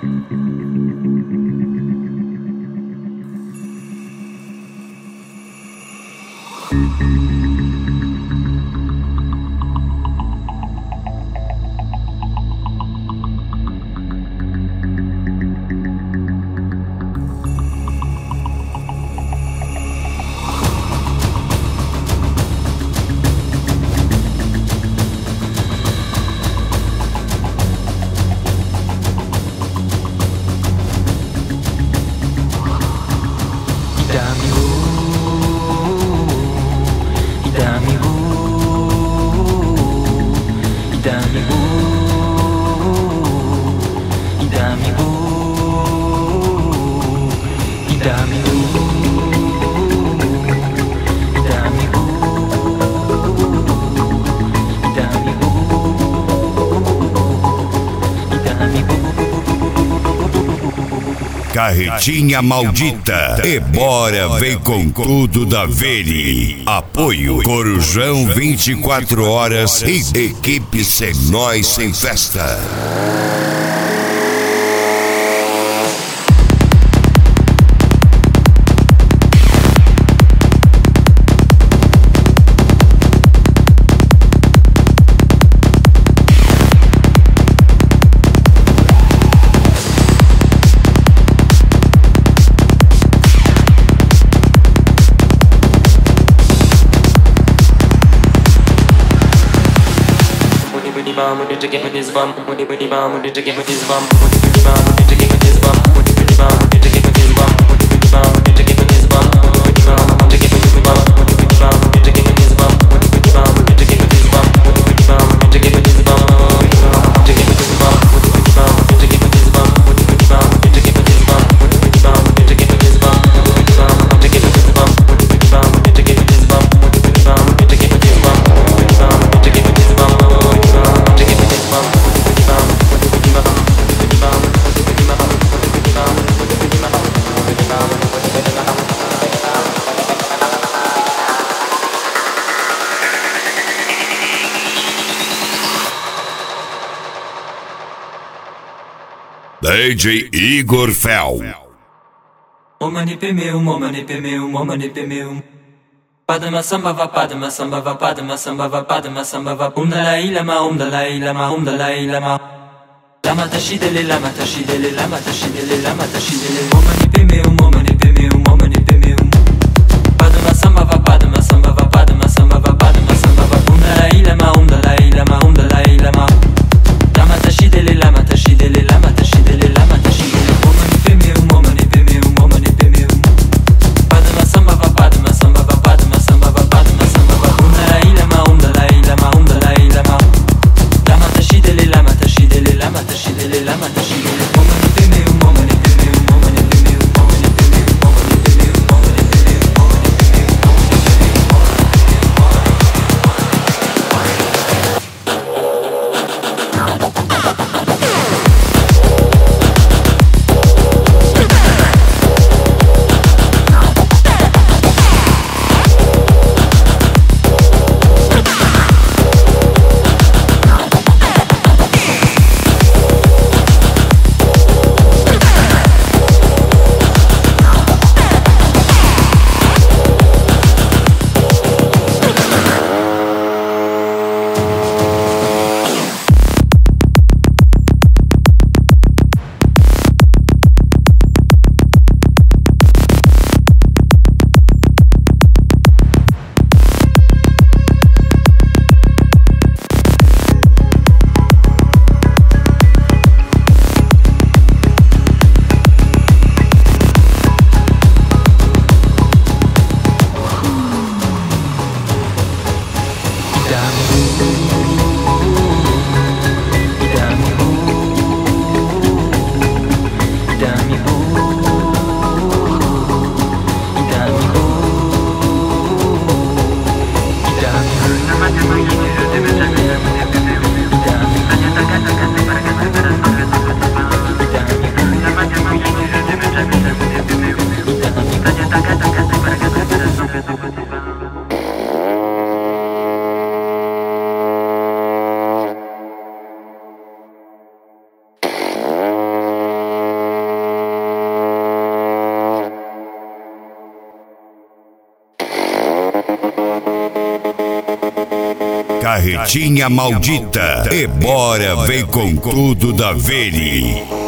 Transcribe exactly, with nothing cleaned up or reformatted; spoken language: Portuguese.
Carretinha Maldita, e bora vem com tudo da Veli. Apoio Corujão vinte e quatro horas e equipe Sem Nós Sem Festa. To get with this bum, when you pretty bum, to get with this bum, when you pretty bum, to get with this bum, when you pretty bum, to get with this bum, when you pretty bum, to get with this bum, when you pretty bum, to get with this bum, when you pretty bum, to get with this bum, when you pretty bum, to get with this bum, when you pretty bum, to get with this bum, when you pretty bum, to get with this bum, when you pretty bum, to get with this bum, when you pretty bum, to get with this bum, when you pretty bum, to get with this bum, when you pretty bum, to get with this bum, when you pretty bum, to get with this bum, when you pretty bum, to get with this bum, when you pretty bum, to get with this bum, when you pretty bum, to get with this bum. D J Igor Fel. Omani pemeu, omani pemeu, omani pemeu. Padma samba va padma samba va padma samba va padma samba va um dalai lama um dalai lama um dalai lama. Lama tashidele lama tashidele lama tashidele lama tashidele. Omani pemeu, omani pemeu, omani pemeu. Padma samba va padma samba va padma samba va padma samba va um dalai lama um dalai lama um dalai lama. Lama tashidele lama tashidele lama tashidele lama tashidele. Omani pemeu, omani pemeu, omani pemeu. Padma samba va padma samba va padma samba va padma samba va um dalai lama um dalai lama um dalai lama. Lama tashidele lama tashidele lama tashidele lama tashidele. Omani pemeu, omani pemeu, omani pemeu, omani pemeu, omani pemeu, omani pemeu, omani pemeu, Carretinha Maldita. E bora, vem com tudo da Veli.